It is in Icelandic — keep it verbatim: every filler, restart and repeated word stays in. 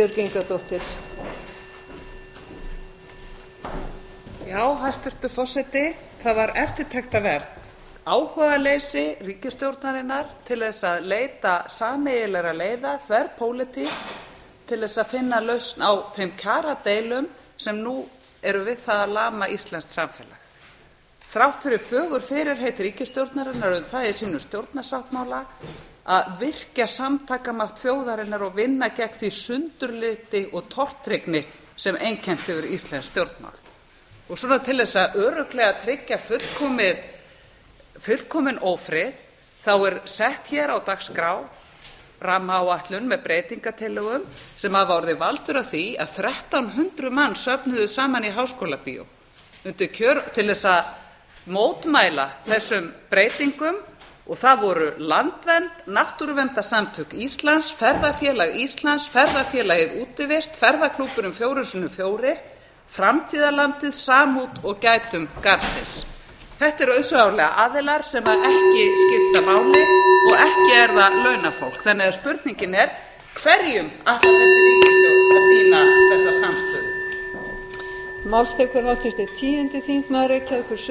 Björg Ingadóttir. Já, hæstvirtur forseti, það var eftirtektarvert áhugaleysi ríkisstjórnarinnar til þess að leita sameiginlegra leiða þverpólitískt til þess að finna lausn á þeim kjaradeilum sem nú eru við það að lama íslenskt samfélag. Þrátt fyrir fögur fyrirheit ríkisstjórnarinnar um það í sínu stjórnarsáttmála að virkja samtakamátt þjóðarinnar og vinna gegn því sundurliti og tortryggni sem einkennt yfir íslensk stjórnmál. Og svona til þess að örugglega tryggja fullkomið, fullkomin ófrið, þá er sett hér á dagskrá rammaáætlun með breytingatillögum sem hafa orðið valdur af því að þrettán hundruð manns söfnuðu saman í Háskólabíó undir kjör til þess að mótmæla þessum breytingum, og það voru Landvernd, Náttúruverndarsamtök Íslands, Ferðafélag Íslands, Ferðafélagið Útivist, Ferðaklúbburinn fjórum sinnum fjórir, Framtíðarlandið, Samút og Gætum garðsins. Þetta eru auðsjáanlega aðilar sem að ekki skipta máli og ekki er það launafólk. Þannig að spurningin er, hverjum ætlar þessi ríkisstjórn að sýna þessa samstöðu? Málstekur háttvirtur tíundi þingmaður Reykjavíkur